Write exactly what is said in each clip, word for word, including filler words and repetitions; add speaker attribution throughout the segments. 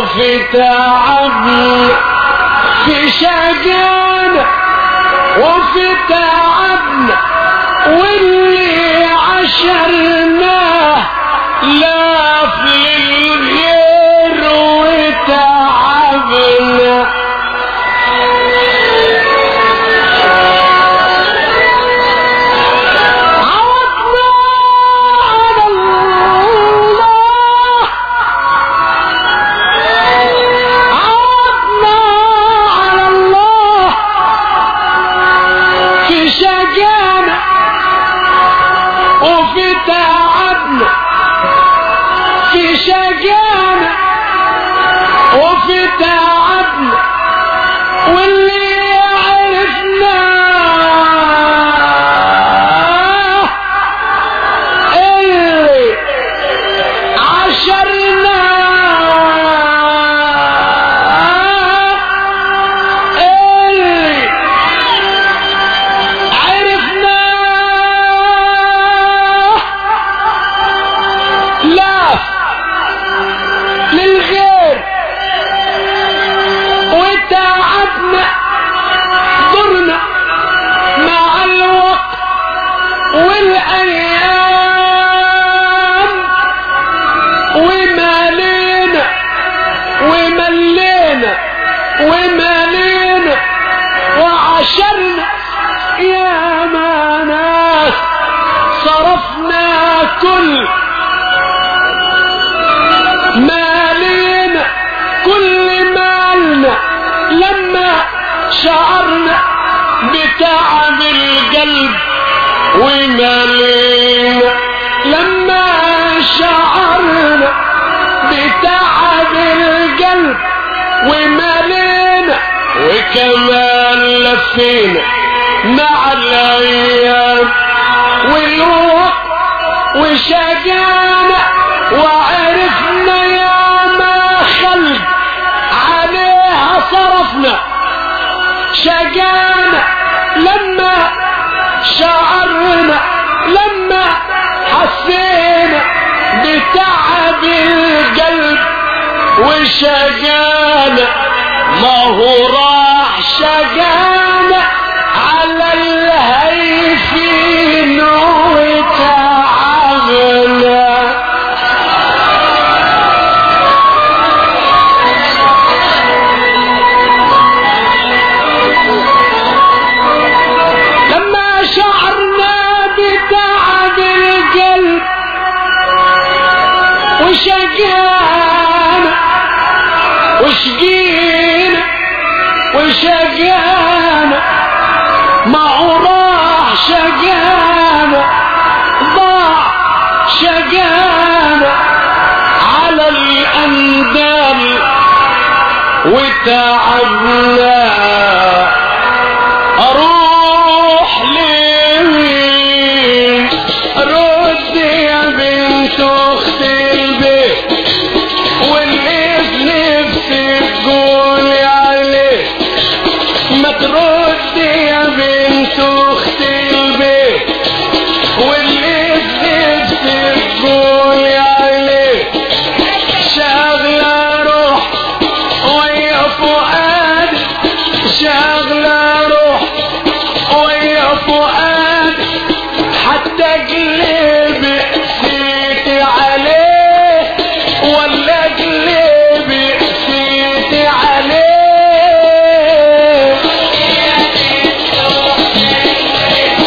Speaker 1: وفي تعبنا في شجانا وفي تعبنا واللي عشرناه لاف للغير وتعبنا. وفي تعبنا في شجانا وفي تعبنا واللي عرفناه اللي عشرناه اللي للغير وتعبنا ضرنا مع الوقت والايام ومالينا وملينا ومالينا وعشرنا يا ما ناس صرفنا كل مالينا كل مالنا لما شعرنا بتعب القلب ومالينا لما شعرنا بتعب القلب ومالينا وكمان لفينا مع الايام والوقت وشجانا وعرفنا يا ما خلق عليها صرفنا شجانا لما شعرنا لما حسينا بتعب القلب وشجانا ما هو راح شجانا على الهيفين وتعبنا. وشجانا وشقينا وشجانا ما راح شجانا ضاع شجانا على الأندال وتعبنا. أروح لمين رد يا بنت أختي ترد يا بنت اختي البيت واللي بنفسك تقولي عليه شاغله روح ويا فؤاد شاغله روح ويا فؤاد حتى قلبي قسيتي عليه ولا قلبي قسيتي عليه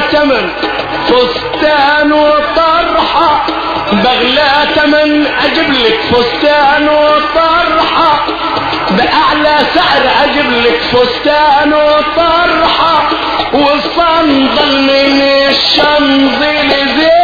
Speaker 1: تمن فستان وطرحة، بغلى تمن اجيب لك فستان وطرحة، باعلى سعر اجيب لك فستان وطرحة، والصندل من الشنزليزيه.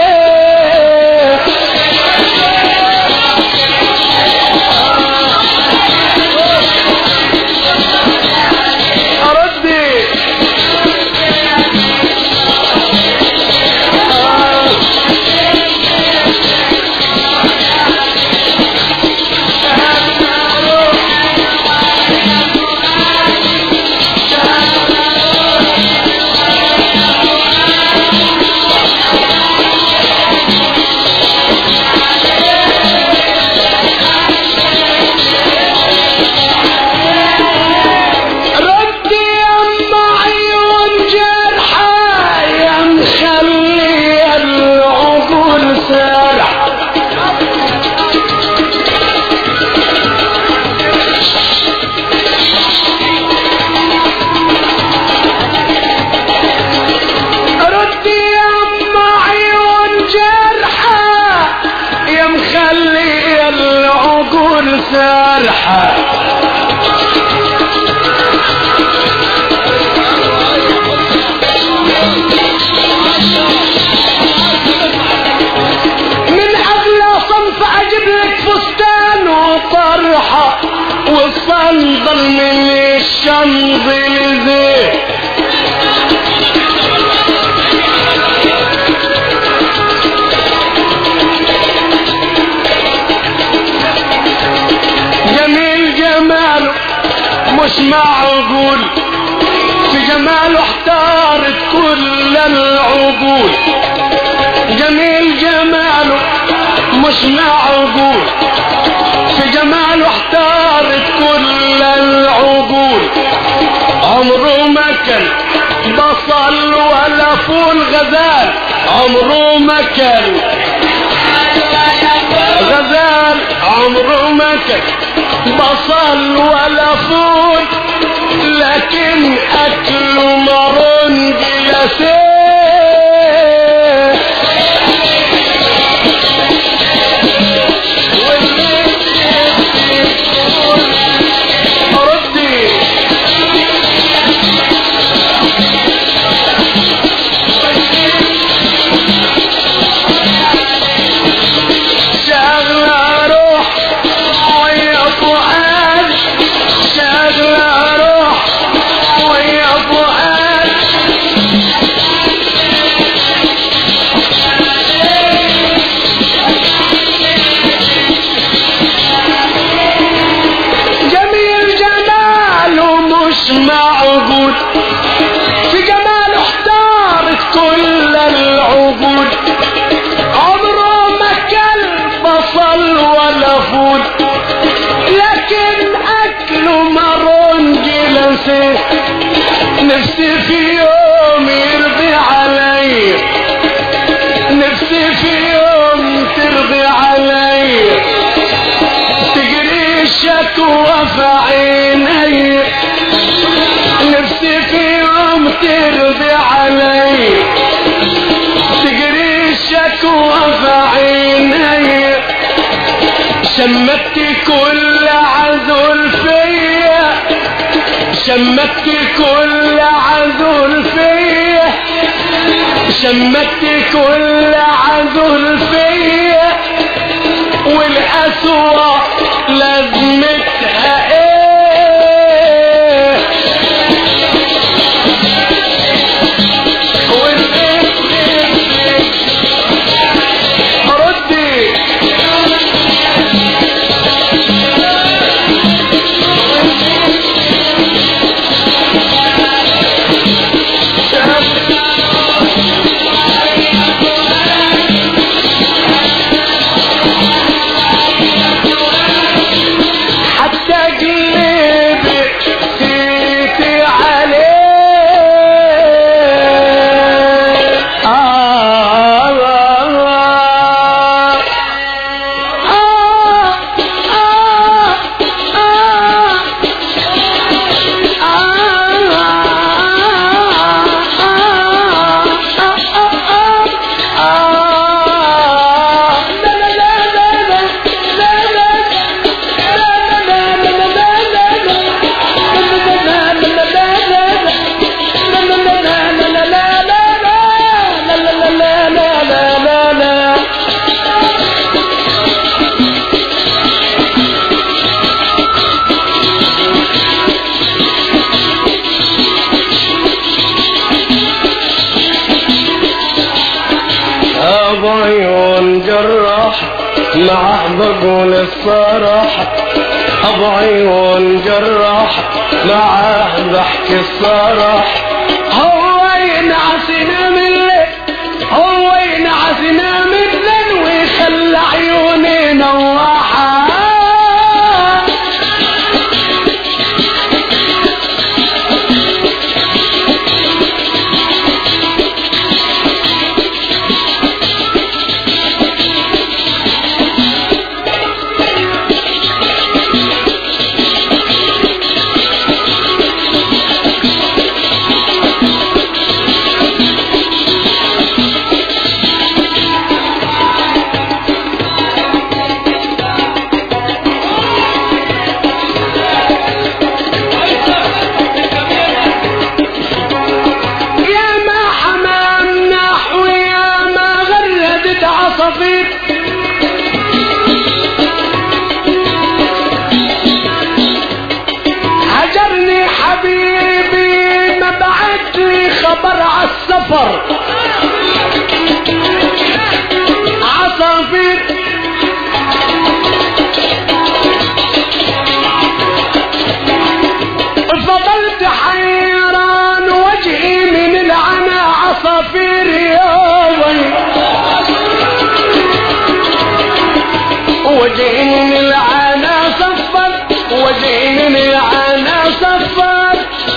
Speaker 1: سرحة من أغلى صنف أجيب لك فستان وطرحة، والصندل من الشنزليزيه. مش معقول في جماله احتارت كل العقول، جميل جماله مش معقول في جماله احتارت كل العقول. عمره ما كان بصل ولا فول غزال، عمره ما كان غزال، عمره ما كان بصل ولا فول، لكن اكله مرون جلسيه. ردي شغلة روح ويا فؤاد، شغلة روح ويا فؤاد، جميل جماله مش معقول في جماله احتارت كل العقول. عمره ما كان بصل ولا فول، لكن اكله مرون جلسه. نفسي في يوم يرضي علي، نفسي في يوم ترضي علي، تجري الشكوى في عيني. نفسي في يوم ترضي علي، تجري الشكوى في عيني. شمت كل عذل فيا، شمت كل عذل فيا، شمت كل عذل فيا، والأسوأ لازمتها ايه؟ ردي معه بقول الصراحة ابو عيون جراح معه بحكي الصراحة هو ينعسنا من الليل هو ينعسنا من الليل ويخلى عيوني نواحة هجرني حبيبي ما بعت لي خبر عالسفر عصافير فضلت حيران وجهي من العنا عصافير يا ويل وجهي من العنا صفر وجهي من العنا صفر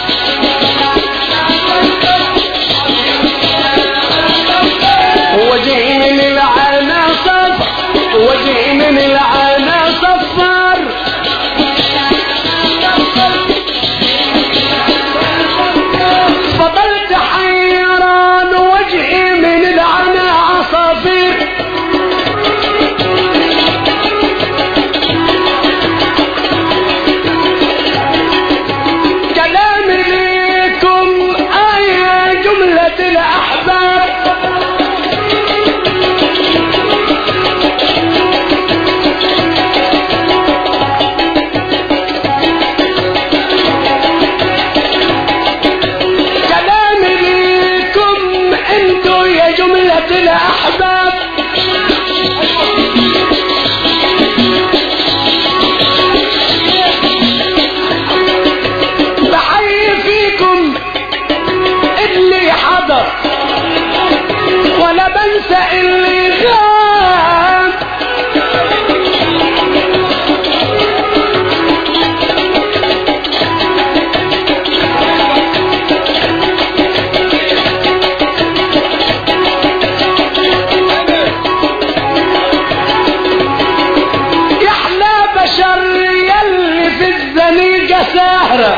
Speaker 1: وجهي من العنا صفر وجهي من العنا صفر فضلت حيران وجهي من العنا عصافير كلامي ليكم آية جملة الأحباب كلامي ليكم انتو يا جملة الأحباب بحيي فيكم اللي حضر ولا بنسى اللي غاب يحلى بشر يلي في الزنيقة ساهرة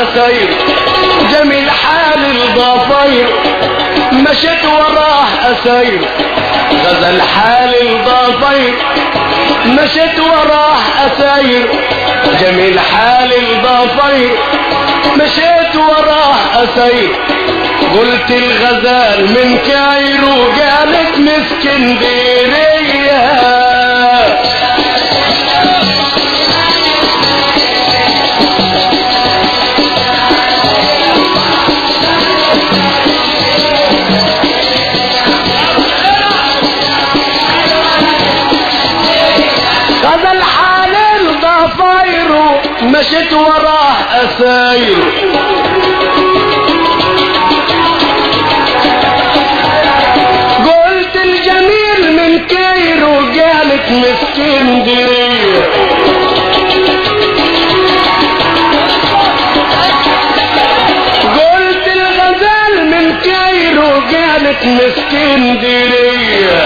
Speaker 1: أسير جميل حال الضفير مشيت وراه أسير غزل حال الضفير مشيت وراه أسير جميل حال الضفير مشيت وراه أسير قلت الغزال من كايرو قالت من اسكندرية غزل حال الضفير مشيت وراه أسير قلت الجميل من كايرو قالت من اسكندرية قلت الغزال من كايرو قالت من اسكندرية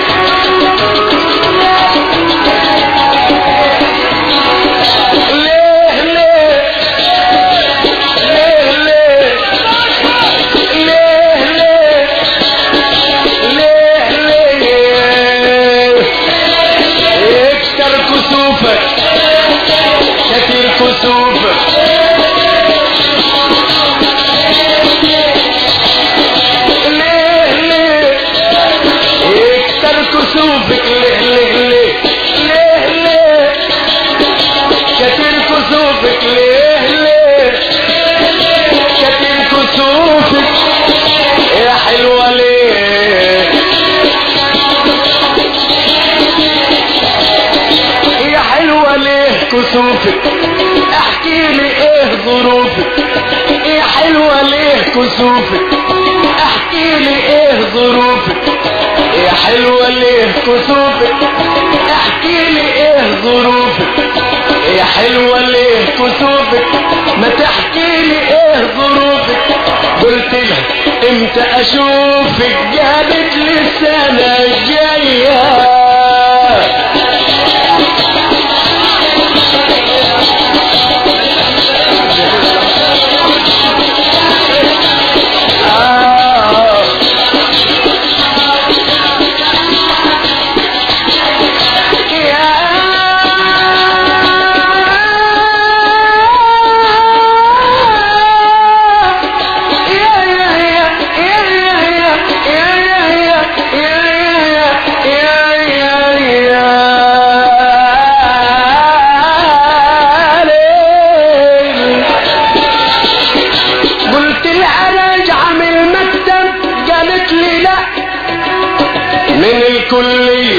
Speaker 1: كثير كسوف ليه ليه يكتر كسوفك ليه ليه ليه ليه ليه كثير كسوفك ليه ليه كثير كسوفك يا حلوة ليه يا حلوة ليه كسوفك احكي لي ايه ظروفك يا حلوة ليه كسوفك احكي لي ايه ظروفك يا حلوة ليه كسوفك احكي لي ايه ظروفك يا حلوة ليه كسوفك ما تحكي لي ايه ظروفك قلت لها امتى اشوفك قالت لي السنة الجاية كلية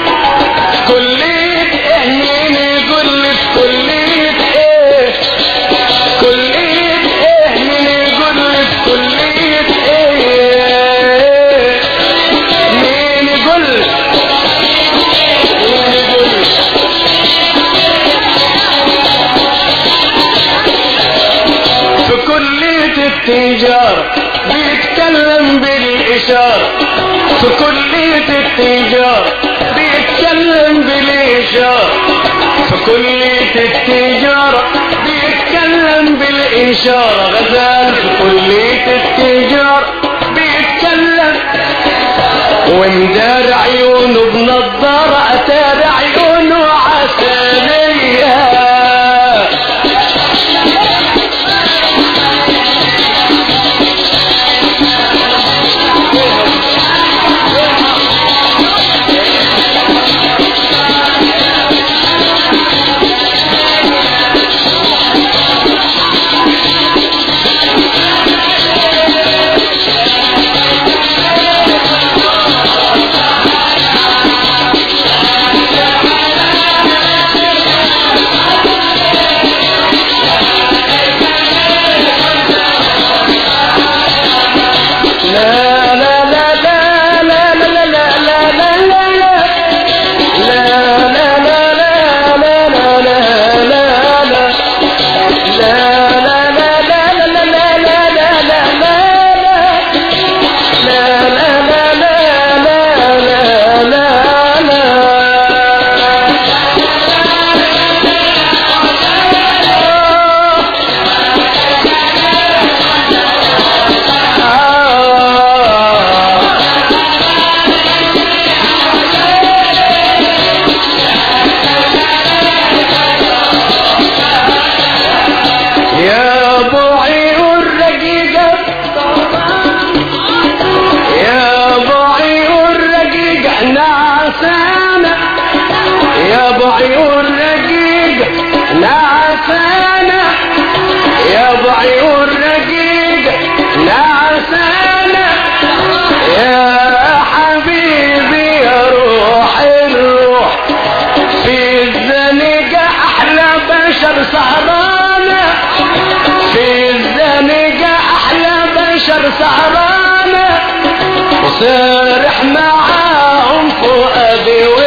Speaker 1: كلية ايه مين يقول لك كلية ايه كلية ايه مين يقول لك كلية ايه مين يقول لك مين يقول لك في كلية التجارة بيتكلم بالإشارة في كلية التجارة بيتكلم بالإشارة في كلية التجارة بيتكلم بالإشارة غزال في كلية التجارة بيتكلم ومدار عيونه بنظارة أتار عيونه عسلية في الزنقة أحلى بشر سهرانة في الزنقة أحلى بشر سهرانة وصرح معاهم فؤادي